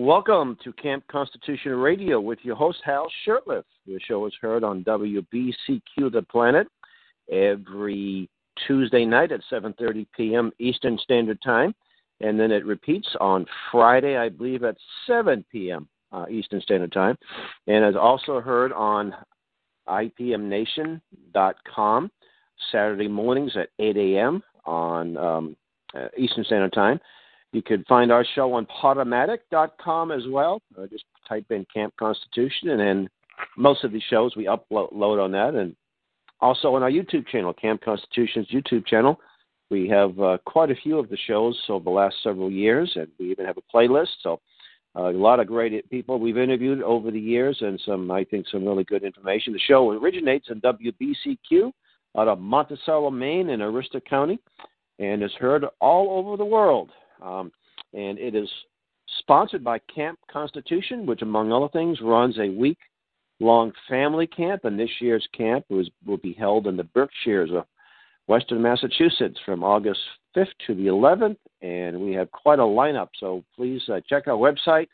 Welcome to Camp Constitution Radio with your host, Hal Shurtleff. The show is heard on WBCQ The Planet every Tuesday night at 7:30 p.m. Eastern Standard Time, and then it repeats on Friday, I believe, at 7 p.m. Eastern Standard Time, and is also heard on IPMNation.com Saturday mornings at 8 a.m. on Eastern Standard Time. You can find our show on Podomatic.com as well. Just type in Camp Constitution, and then most of the shows we upload on that. And also on our YouTube channel, Camp Constitution's YouTube channel. We have quite a few of the shows over the last several years, and we even have a playlist. So a lot of great people we've interviewed over the years, and some really good information. The show originates in WBCQ out of Monticello, Maine, in Aroostook County, and is heard all over the world. And it is sponsored by Camp Constitution, which, among other things, runs a week-long family camp. And this year's camp will be held in the Berkshires of Western Massachusetts from August 5th to the 11th. And we have quite a lineup. So please check our website,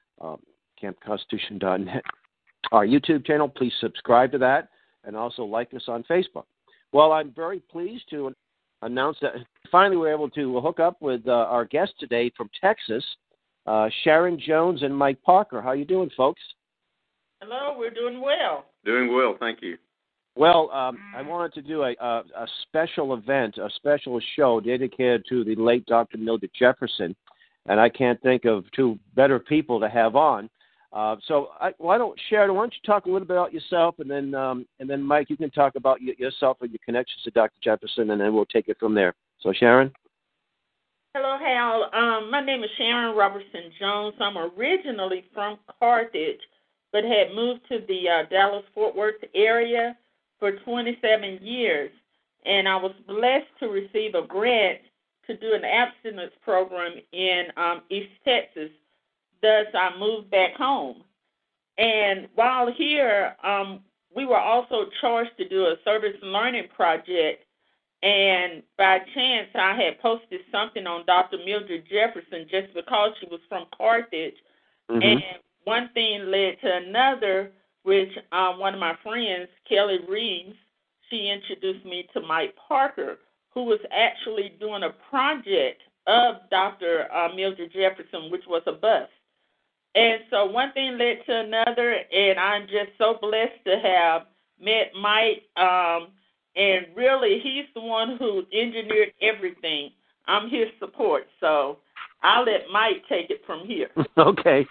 campconstitution.net. Our YouTube channel, please subscribe to that. And also like us on Facebook. Well, I'm very pleased to announce that finally we're able to hook up with our guest today from Texas, Sharon Jones and Mike Parker. How you doing, folks? Hello, we're doing well. Doing well, thank you. Well, I wanted to do a special event, a special show dedicated to the late Dr. Mildred Jefferson, and I can't think of two better people to have on. Sharon, why don't you talk a little bit about yourself, and then Mike, you can talk about yourself and your connections to Dr. Jefferson, and then we'll take it from there. So, Sharon? Hello, Hal. My name is Sharon Robertson Jones. I'm originally from Carthage, but had moved to the Dallas-Fort Worth area for 27 years, and I was blessed to receive a grant to do an abstinence program in East Texas. Thus, I moved back home. And while here, we were also charged to do a service learning project. And by chance, I had posted something on Dr. Mildred Jefferson just because she was from Carthage. Mm-hmm. And one thing led to another, which one of my friends, Kelly Reeves, she introduced me to Mike Parker, who was actually doing a project of Dr. Mildred Jefferson, which was a bust. And so one thing led to another, and I'm just so blessed to have met Mike. And really, he's the one who engineered everything. I'm his support, so I'll let Mike take it from here. Okay.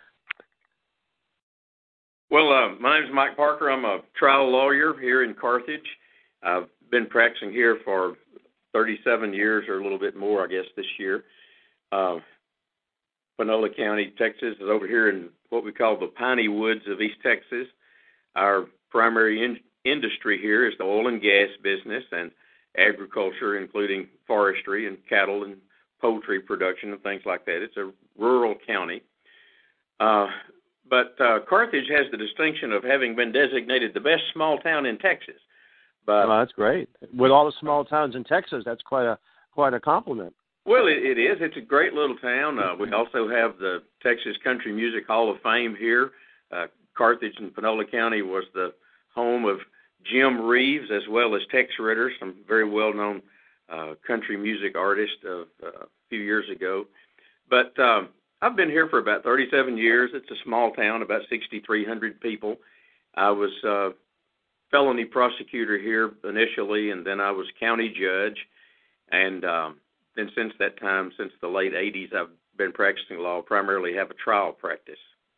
Well, my name is Mike Parker. I'm a trial lawyer here in Carthage. I've been practicing here for 37 years or a little bit more, I guess, this year. Panola County, Texas, is over here in what we call the piney woods of East Texas. Our primary industry here is the oil and gas business and agriculture, including forestry and cattle and poultry production and things like that. It's a rural county. But Carthage has the distinction of having been designated the best small town in Texas. But that's great. With all the small towns in Texas, that's quite a compliment. Well, it is. It's a great little town. We also have the Texas Country Music Hall of Fame here. Carthage and Panola County was the home of Jim Reeves as well as Tex Ritter, some very well-known country music artists a few years ago. But I've been here for about 37 years. It's a small town, about 6,300 people. I was felony prosecutor here initially, and then I was county judge. And then since that time, since the late 80s, I've been practicing law, primarily have a trial practice.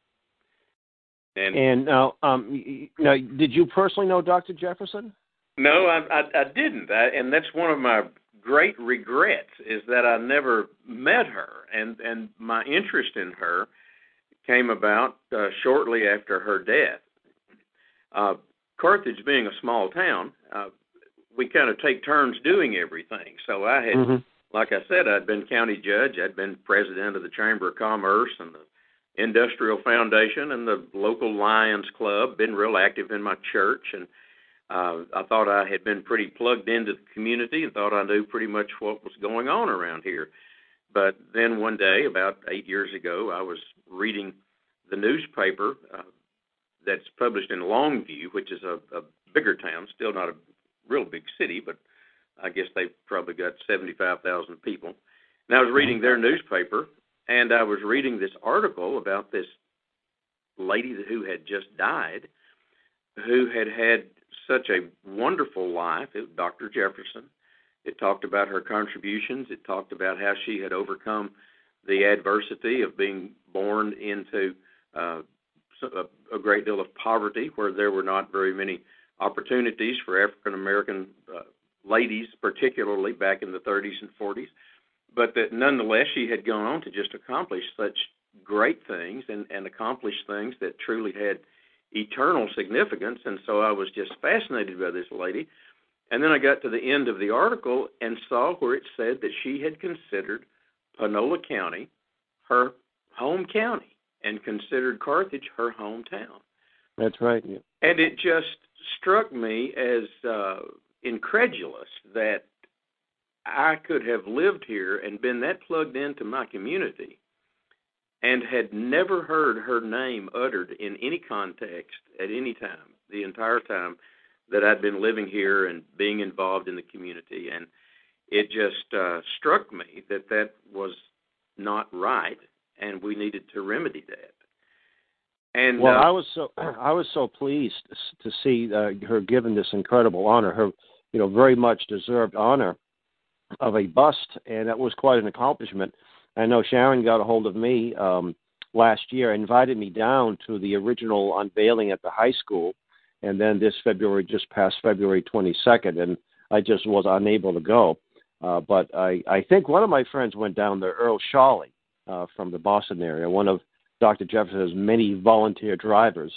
And now, did you personally know Dr. Jefferson? No, I didn't. And that's one of my great regrets, is that I never met her. And my interest in her came about shortly after her death. Carthage being a small town, we kind of take turns doing everything. So I had, like I said, I'd been county judge. I'd been president of the Chamber of Commerce and the Industrial Foundation and the local Lions Club, been real active in my church, and I thought I had been pretty plugged into the community and thought I knew pretty much what was going on around here. But then one day, about 8 years ago, I was reading the newspaper that's published in Longview, which is a bigger town, still not a real big city, but I guess they've probably got 75,000 people. And I was reading their newspaper, and I was reading this article about this lady who had just died, who had had such a wonderful life. It was Dr. Jefferson. It talked about her contributions. It talked about how she had overcome the adversity of being born into a great deal of poverty, where there were not very many opportunities for African-American ladies, particularly back in the 30s and 40s, but that nonetheless she had gone on to just accomplish such great things and accomplish things that truly had eternal significance. And so I was just fascinated by this lady. And then I got to the end of the article and saw where it said that she had considered Panola County her home county and considered Carthage her hometown. That's right. Yeah. And it just struck me as incredulous that I could have lived here and been that plugged into my community and had never heard her name uttered in any context at any time, the entire time that I'd been living here and being involved in the community. And it just struck me that that was not right, and we needed to remedy that. And well, I was so pleased to see her given this incredible honor, her very much deserved honor of a bust, and that was quite an accomplishment. I know Sharon got a hold of me last year, invited me down to the original unveiling at the high school, and then this February, just past February 22nd, and I just was unable to go. But I think one of my friends went down there, Earl Shawley, from the Boston area, one of Dr. Jefferson's many volunteer drivers.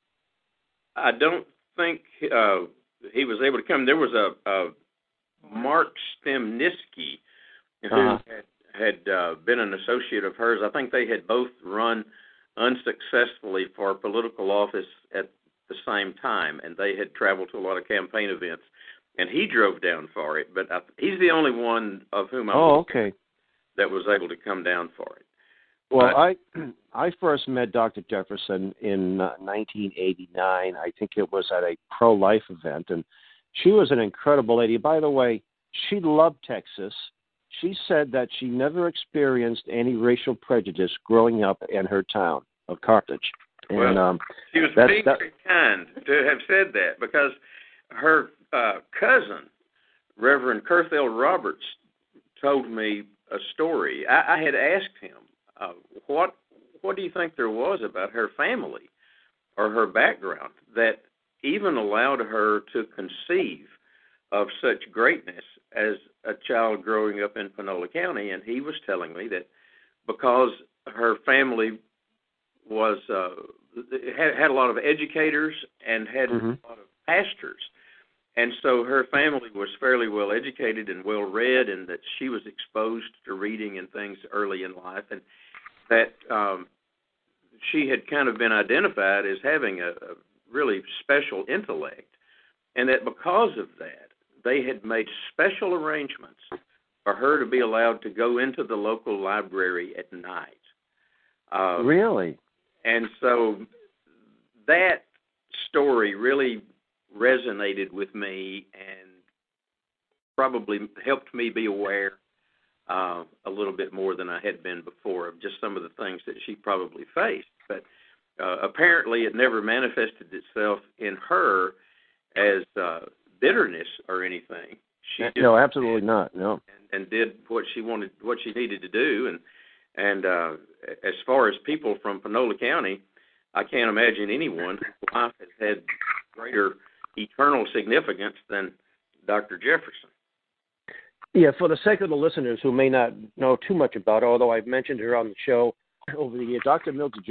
I don't think he was able to come. There was a Mark Stemniski who had been an associate of hers. I think they had both run unsuccessfully for political office at the same time, and they had traveled to a lot of campaign events, and he drove down for it. But he's the only one of whom that was able to come down for it. Well, I first met Dr. Jefferson in 1989. I think it was at a pro-life event, and she was an incredible lady. By the way, she loved Texas. She said that she never experienced any racial prejudice growing up in her town of Carthage. And, well, she was very kind to have said that, because her cousin, Reverend Kurthel Roberts, told me a story. I had asked him, what do you think there was about her family or her background that even allowed her to conceive of such greatness as a child growing up in Panola County? And he was telling me that because her family was had a lot of educators and had a lot of pastors, and so her family was fairly well educated and well read, and that she was exposed to reading and things early in life, and that she had kind of been identified as having a really special intellect, and that because of that, they had made special arrangements for her to be allowed to go into the local library at night. Really? And so that story really resonated with me and probably helped me be aware a little bit more than I had been before of just some of the things that she probably faced. But apparently it never manifested itself in her as bitterness or anything. No, absolutely not. No. And did what she wanted, what she needed to do. And as far as people from Panola County, I can't imagine anyone whose life has had greater eternal significance than Dr. Jefferson. Yeah, for the sake of the listeners who may not know too much about her, although I've mentioned her on the show over the years, Dr. Mildred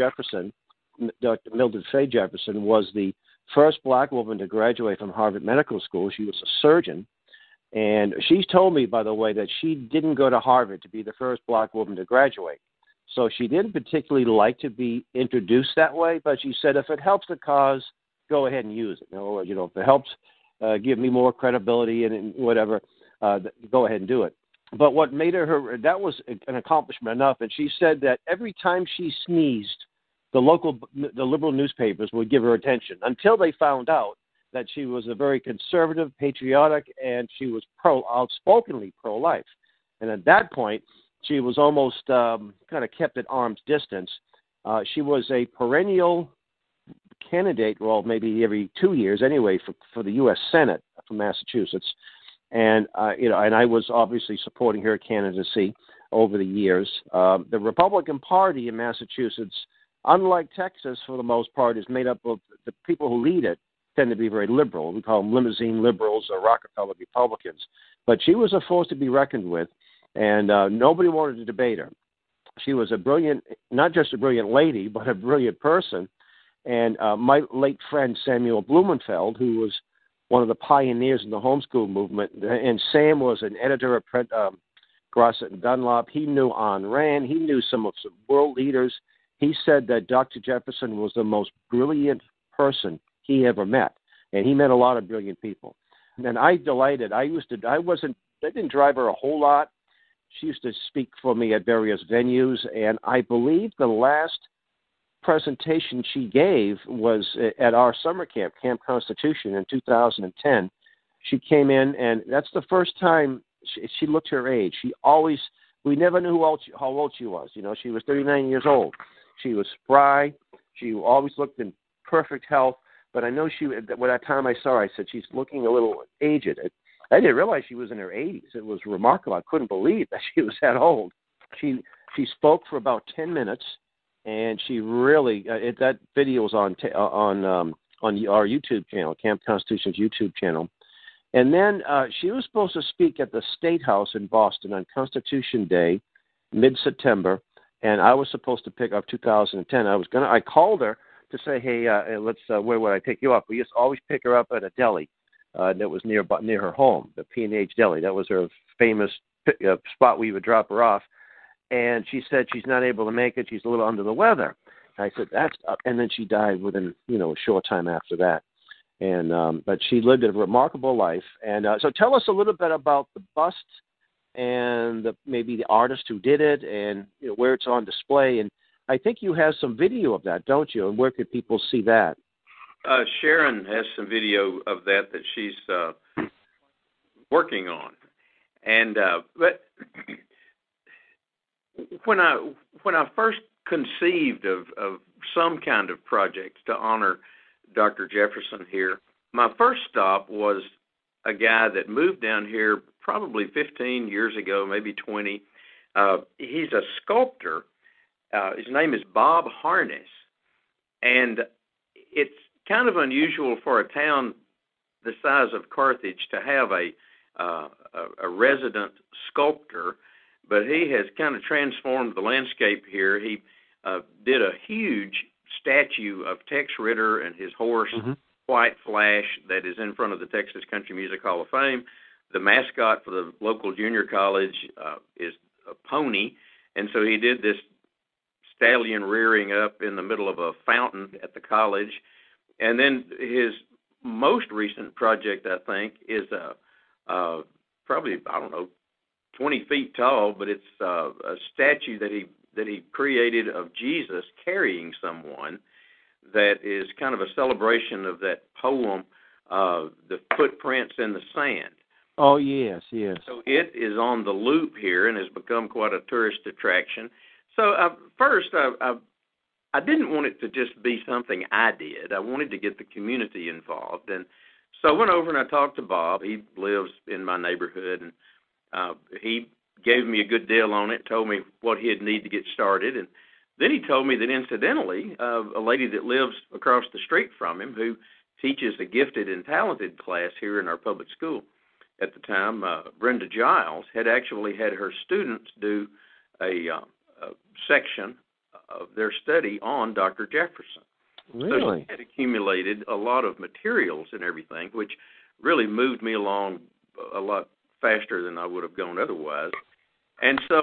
Faye Jefferson was the first black woman to graduate from Harvard Medical School. She was a surgeon, and she's told me, by the way, that she didn't go to Harvard to be the first black woman to graduate. So she didn't particularly like to be introduced that way, but she said, if it helps the cause, go ahead and use it. In other words, if it helps give me more credibility and whatever, go ahead and do it. But what made her, that was an accomplishment enough. And she said that every time she sneezed, the liberal newspapers would give her attention until they found out that she was a very conservative, patriotic, and she was outspokenly pro-life. And at that point, she was almost kind of kept at arm's distance. She was a perennial candidate, well, maybe every 2 years anyway, for the U.S. Senate from Massachusetts. And, and I was obviously supporting her candidacy over the years. The Republican Party in Massachusetts, unlike Texas for the most part, is made up of the people who lead it tend to be very liberal. We call them limousine liberals or Rockefeller Republicans. But she was a force to be reckoned with, and nobody wanted to debate her. She was a brilliant, not just a brilliant lady, but a brilliant person. And my late friend Samuel Blumenfeld, who was one of the pioneers in the homeschool movement, and Sam was an editor at Grosset and Dunlop. He knew Ayn Rand. He knew some world leaders. He said that Dr. Jefferson was the most brilliant person he ever met, and he met a lot of brilliant people. And I delighted. I didn't drive her a whole lot. She used to speak for me at various venues, and I believe the last presentation she gave was at our summer camp, Camp Constitution, in 2010. She came in, and that's the first time she looked her age. We never knew how old she was. She was 39 years old. She was spry. She always looked in perfect health. But I know by that time I saw her, I said, she's looking a little aged. I didn't realize she was in her 80s. It was remarkable. I couldn't believe that she was that old. She spoke for about 10 minutes, and she really that video is on our YouTube channel, Camp Constitution's YouTube channel. And then she was supposed to speak at the State House in Boston on Constitution Day, mid-September, and I was supposed to pick up 2010. I called her to say, hey, where would I pick you up? We used to always pick her up at a deli that was near her home, the P&H Deli. That was her famous spot we would drop her off. And she said she's not able to make it. She's a little under the weather. I said, and then she died within, a short time after that. And but she lived a remarkable life. And so tell us a little bit about the bust and maybe the artist who did it and where it's on display. And I think you have some video of that, don't you? And where could people see that? Sharon has some video of that she's working on. And but when I first conceived of some kind of project to honor Dr. Jefferson here, my first stop was a guy that moved down here probably 15 years ago, maybe 20. He's a sculptor. His name is Bob Harness, and it's kind of unusual for a town the size of Carthage to have a resident sculptor, but he has kind of transformed the landscape here. He did a huge statue of Tex Ritter and his horse, White Flash, that is in front of the Texas Country Music Hall of Fame. The mascot for the local junior college is a pony, and so he did this stallion rearing up in the middle of a fountain at the college. And then his most recent project, I think, is probably, 20 feet tall, but it's a statue that he created of Jesus carrying someone that is kind of a celebration of that poem, The Footprints in the Sand. Oh, yes, yes. So it is on the loop here and has become quite a tourist attraction. So first, I didn't want it to just be something I did. I wanted to get the community involved. And so I went over and I talked to Bob. He lives in my neighborhood, and he gave me a good deal on it, told me what he'd need to get started. And then he told me that, incidentally, a lady that lives across the street from him who teaches a gifted and talented class here in our public school at the time, Brenda Giles, had actually had her students do a section of their study on Dr. Jefferson. Really? So she had accumulated a lot of materials and everything, which really moved me along a lot faster than I would have gone otherwise. And so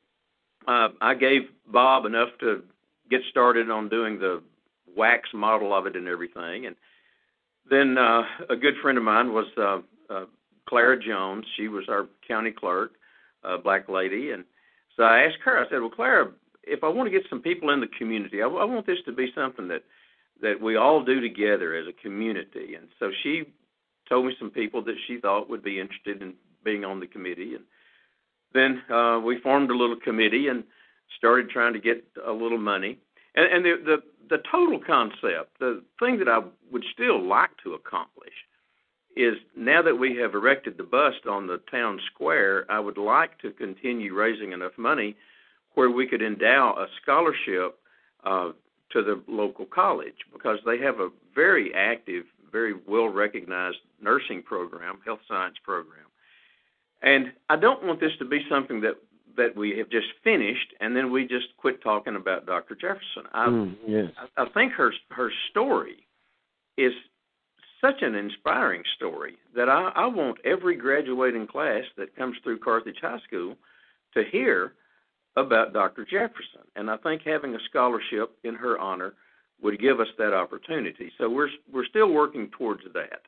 I gave Bob enough to get started on doing the wax model of it and everything. And then a good friend of mine was Clara Jones. She was our county clerk. black lady. And so I asked her, I said, well, Clara, if I want to get some people in the community, I want this to be something that we all do together as a community. And so she told me some people that she thought would be interested in being on the committee. And then we formed a little committee and started trying to get a little money. And the total concept, the thing that I would still like to accomplish is, now that we have erected the bust on the town square, I would like to continue raising enough money where we could endow a scholarship to the local college, because they have a very active, very well-recognized nursing program, health science program. And I don't want this to be something that we have just finished and then we just quit talking about Dr. Jefferson. I think her story is such an inspiring story that I want every graduating class that comes through Carthage High School to hear about Dr. Jefferson. And I think having a scholarship in her honor would give us that opportunity. So we're still working towards that.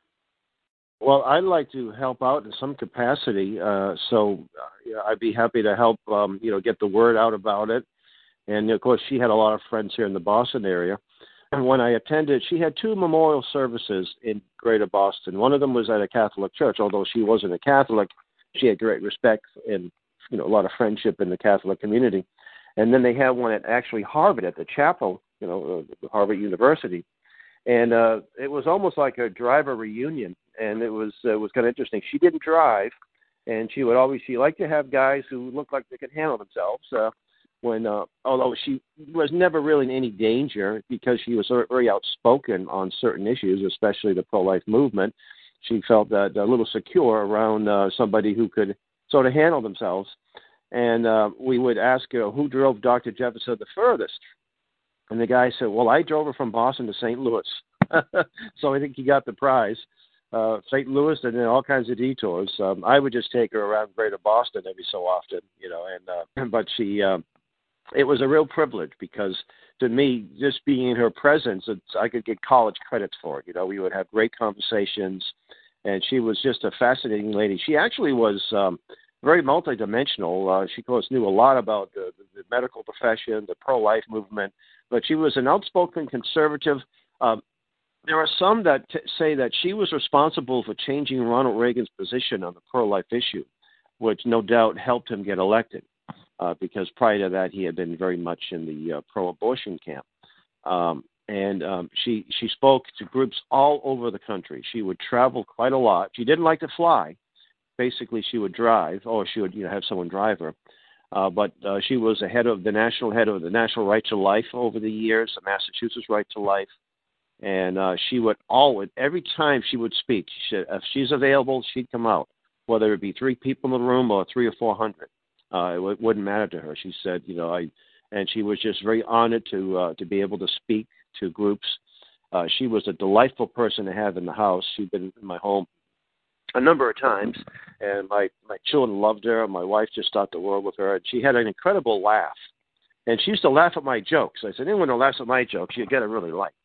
Well, I'd like to help out in some capacity, so I'd be happy to help, get the word out about it. And, of course, she had a lot of friends here in the Boston area. And when I attended, she had 2 memorial services in Greater Boston. One of them was at a Catholic church. Although she wasn't a Catholic, she had great respect and, a lot of friendship in the Catholic community. And then they had one at actually Harvard, at the chapel, Harvard University. And it was almost like a driver reunion. And it was kind of interesting. She didn't drive, and she liked to have guys who looked like they could handle themselves. Although she was never really in any danger, because she was very outspoken on certain issues, especially the pro-life movement. She felt that a little secure around somebody who could sort of handle themselves. And we would ask her, who drove Dr. Jefferson the furthest? And the guy said, well, I drove her from Boston to St. Louis. So I think he got the prize. St. Louis, and then all kinds of detours. I would just take her around Greater Boston every so often, but she, it was a real privilege, because to me, just being in her presence, I could get college credits for it. We would have great conversations, and she was just a fascinating lady. She actually was very multidimensional. She, of course, knew a lot about the medical profession, the pro-life movement, but she was an outspoken conservative. There are some that say that she was responsible for changing Ronald Reagan's position on the pro-life issue, which no doubt helped him get elected, because prior to that he had been very much in the pro-abortion camp. She spoke to groups all over the country. She would travel quite a lot. She didn't like to fly. Basically, she would drive, or she would have someone drive her. But she was the head of the National Right to Life over the years, the Massachusetts Right to Life. And she would always, every time she would speak, she said, if she's available, she'd come out, whether it be 3 people in the room or 300 or 400. It wouldn't matter to her. She said, and she was just very honored to be able to speak to groups. She was a delightful person to have in the house. She'd been in my home a number of times, and my children loved her. My wife just thought the world of her. And she had an incredible laugh. And she used to laugh at my jokes. I said, anyone who laughs at my jokes, you got to really like.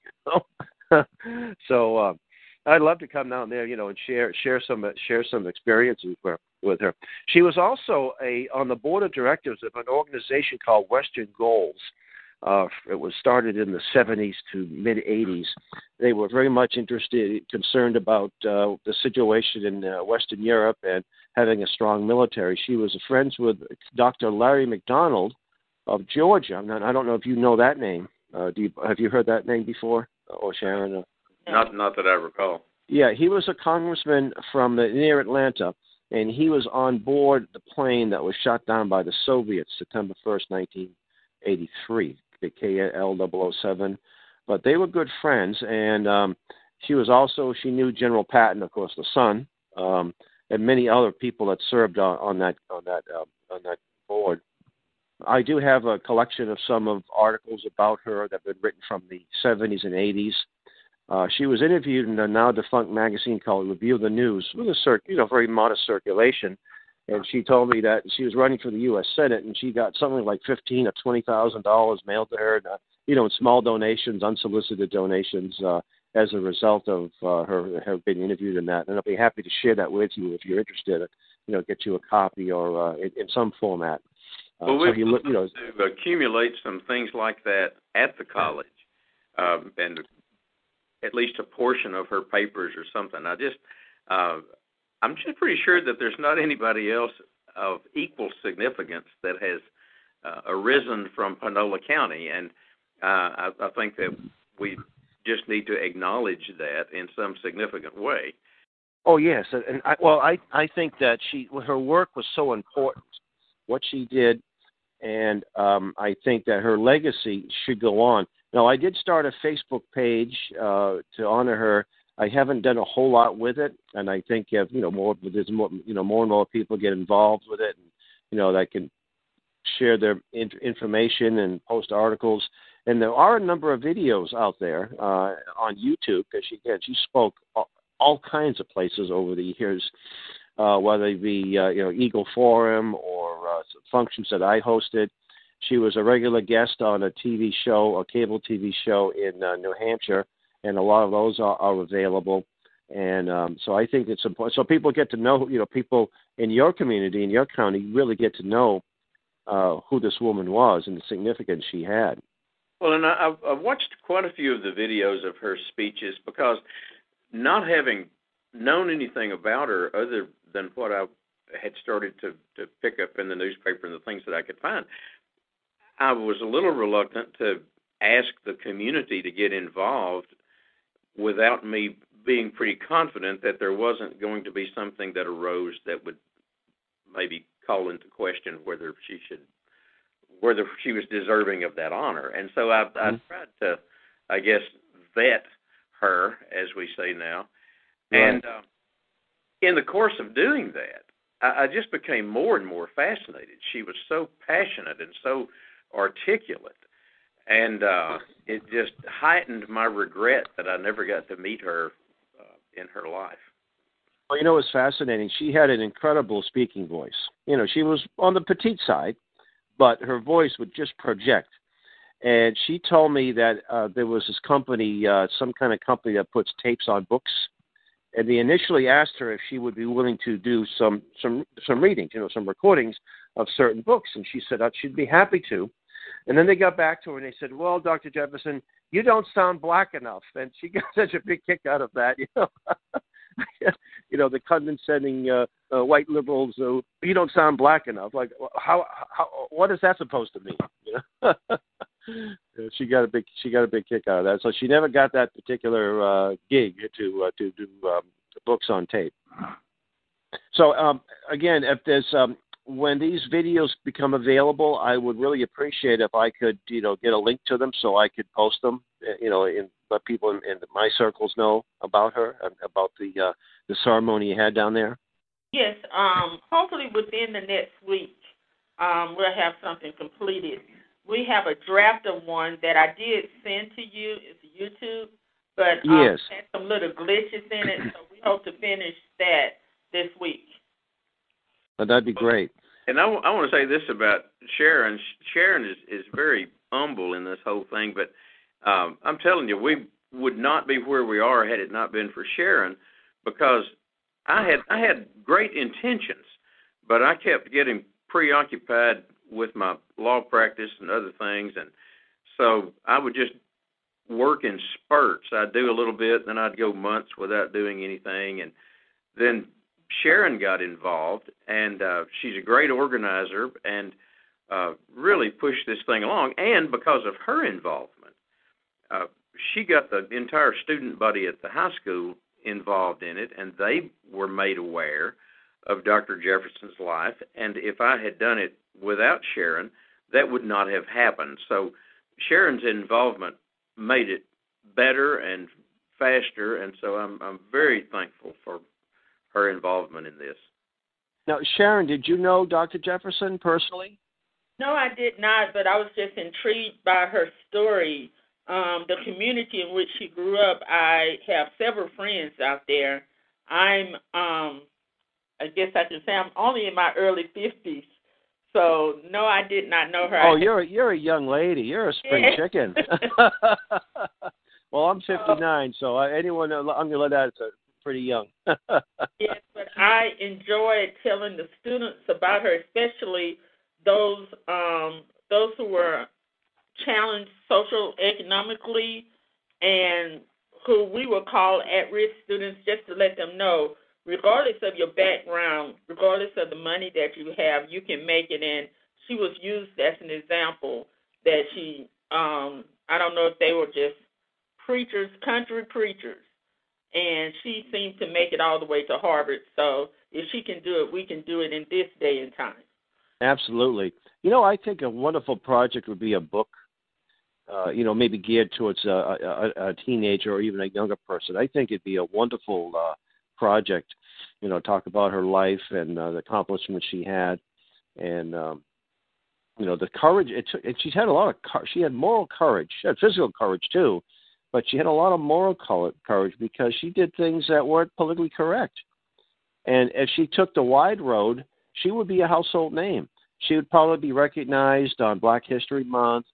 So I'd love to come down there, and share some experiences with her. She was also on the board of directors of an organization called Western Goals. It was started in the 70s to mid 80s. They were very much concerned about the situation in Western Europe and having a strong military. She was friends with Dr. Larry McDonald of Georgia. I don't know if you know that name. Have you heard that name before, or Sharon? Not that I recall. Yeah, he was a congressman from near Atlanta, and he was on board the plane that was shot down by the Soviets September 1st, 1983, the KL-007. But they were good friends, and she knew General Patton, of course, the son, and many other people that served on that board. I do have a collection of some of articles about her that have been written from the 70s and 80s. She was interviewed in a now-defunct magazine called Review of the News, with a very modest circulation. And she told me that she was running for the U.S. Senate, and she got something like $15,000 or $20,000 mailed to her, in small donations, unsolicited donations, as a result of her being interviewed in that. And I'll be happy to share that with you if you're interested. get you a copy or in some format. Well, we've to accumulate some things like that at the college, and at least a portion of her papers or something. I'm just pretty sure that there's not anybody else of equal significance that has arisen from Panola County, and I think that we just need to acknowledge that in some significant way. Oh yes, and I think that her work was so important, what she did, and I think that her legacy should go on. Now, I did start a Facebook page to honor her. I haven't done a whole lot with it, and I think if more and more people get involved with it, and that can share their information and post articles. And there are a number of videos out there on YouTube, because she spoke all kinds of places over the years, whether it be Eagle Forum or functions that I hosted. She was a regular guest on a TV show, a cable TV show in New Hampshire, and a lot of those are available. And so I think it's important. So people get to know, people in your community, in your county, really get to know who this woman was and the significance she had. Well, and I've watched quite a few of the videos of her speeches, because not having known anything about her other than what I had started to pick up in the newspaper and the things that I could find, I was a little reluctant to ask the community to get involved without me being pretty confident that there wasn't going to be something that arose that would maybe call into question whether she was deserving of that honor. And so I tried to, I guess, vet her, as we say now. Right. And in the course of doing that, I just became more and more fascinated. She was so passionate and so articulate, and it just heightened my regret that I never got to meet her in her life. Well, it was fascinating. She had an incredible speaking voice. She was on the petite side, but her voice would just project. And she told me that there was this company, some kind of company that puts tapes on books, and they initially asked her if she would be willing to do some readings, some recordings of certain books, and she said that she'd be happy to. And then they got back to her and they said, "Well, Dr. Jefferson, you don't sound black enough." And she got such a big kick out of that, the condescending white liberals. You don't sound black enough. Like, how? What is that supposed to mean? She got a big kick out of that. So she never got that particular gig to do books on tape. So again, if there's when these videos become available, I would really appreciate if I could, get a link to them so I could post them, and let people in my circles know about her, about the ceremony you had down there. Yes, hopefully within the next week, we'll have something completed. We have a draft of one that I did send to you. It's YouTube, but yes. It had some little glitches in it, so we hope to finish that this week. Oh, that'd be great. And I want to say this about Sharon. Sharon is very humble in this whole thing, but I'm telling you, we would not be where we are had it not been for Sharon, because I had great intentions, but I kept getting preoccupied with my law practice and other things, and so I would just work in spurts. I'd do a little bit, then I'd go months without doing anything, and then Sharon got involved, and she's a great organizer and really pushed this thing along. And because of her involvement, she got the entire student body at the high school involved in it, and they were made aware of Dr. Jefferson's life. And if I had done it without Sharon, that would not have happened. So Sharon's involvement made it better and faster, and so I'm very thankful for her involvement in this. Now, Sharon, did you know Dr. Jefferson personally? No, I did not, but I was just intrigued by her story. The community in which she grew up, I have several friends out there. I guess I can say I'm only in my early 50s. So, no, I did not know her. Oh, you're a young lady. You're a spring chicken. Well, I'm 59, so anyone I'm going to let that, it's pretty young. Yes, but I enjoyed telling the students about her, especially those who were challenged economically and who we would call at-risk students, just to let them know, regardless of your background, regardless of the money that you have, you can make it. And she was used as an example that she, I don't know if they were just preachers, country preachers, and she seemed to make it all the way to Harvard. So if she can do it, we can do it in this day and time. Absolutely. I think a wonderful project would be a book, maybe geared towards a teenager or even a younger person. I think it'd be a wonderful project, talk about her life and the accomplishments she had, and the courage. She's had a lot of. She had moral courage. She had physical courage too, but she had a lot of moral courage because she did things that weren't politically correct. And if she took the wide road, she would be a household name. She would probably be recognized on Black History Month,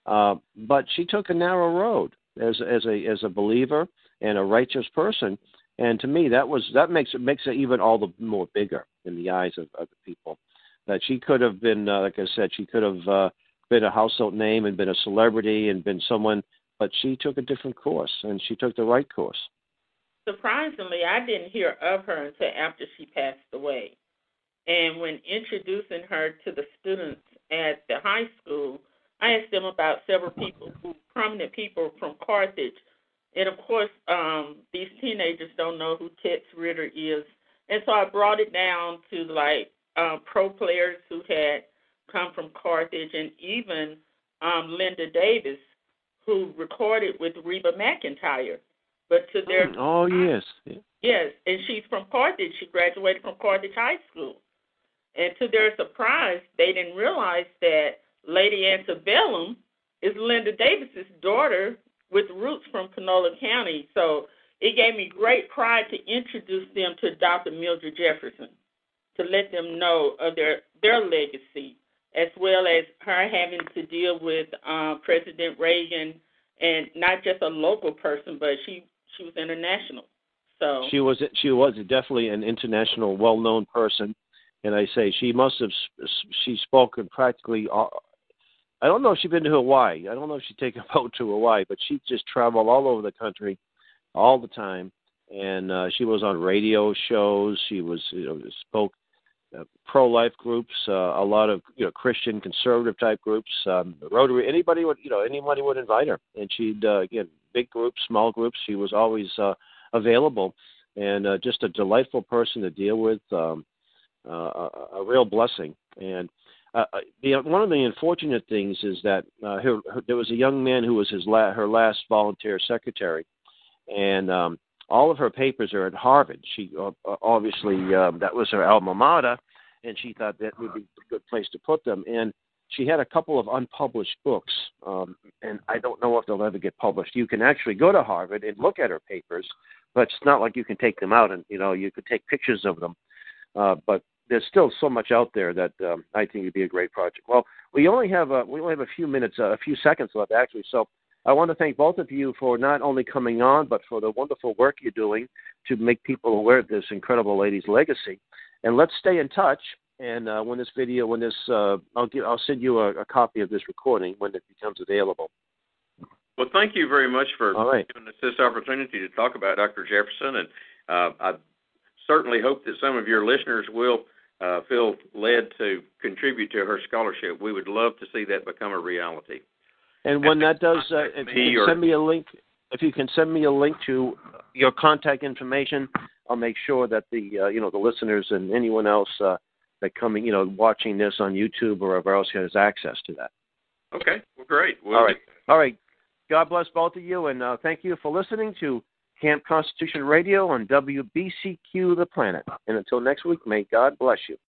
but she took a narrow road as a believer and a righteous person. And to me, that makes it even all the more bigger in the eyes of the people. That she could have been, like I said, she could have been a household name and been a celebrity and been someone, but she took a different course, and she took the right course. Surprisingly, I didn't hear of her until after she passed away. And when introducing her to the students at the high school, I asked them about several prominent people from Carthage. And, of course, these teenagers don't know who Tex Ritter is. And so I brought it down to, pro players who had come from Carthage, and even Linda Davis, who recorded with Reba McEntire. But to their yes. Yes, and she's from Carthage. She graduated from Carthage High School. And to their surprise, they didn't realize that Lady Antebellum is Linda Davis's daughter with roots from Panola County. So it gave me great pride to introduce them to Dr. Mildred Jefferson, to let them know of their legacy, as well as her having to deal with President Reagan, and not just a local person, but she was international. So she was definitely an international, well-known person. And I say she's spoken practically, I don't know if she's been to Hawaii. I don't know if she'd take a boat to Hawaii, but she just traveled all over the country all the time. And she was on radio shows. She was, spoke pro-life groups, a lot of, Christian conservative type groups, Rotary, anybody would invite her. And she'd, again, big groups, small groups. She was always available, and just a delightful person to deal with. A real blessing. And one of the unfortunate things is that there was a young man who was her last volunteer secretary, and all of her papers are at Harvard. She obviously that was her alma mater, and she thought that would be a good place to put them. And she had a couple of unpublished books, and I don't know if they'll ever get published. You can actually go to Harvard and look at her papers, but it's not like you can take them out and you could take pictures of them. But there's still so much out there that I think it'd be a great project. Well, we only have a few minutes, a few seconds left actually. So I want to thank both of you for not only coming on, but for the wonderful work you're doing to make people aware of this incredible lady's legacy. And let's stay in touch. And I'll send you a copy of this recording when it becomes available. Well, thank you very much for giving us this opportunity to talk about Dr. Jefferson, and I certainly hope that some of your listeners will feel led to contribute to her scholarship. We would love to see that become a reality. And when that does, if you can send me a link to your contact information, I'll make sure that the listeners and anyone else that coming watching this on YouTube or wherever else has access to that. Okay, well, great. All right. God bless both of you, and thank you for listening to Camp Constitution Radio on WBCQ The Planet. And until next week, may God bless you.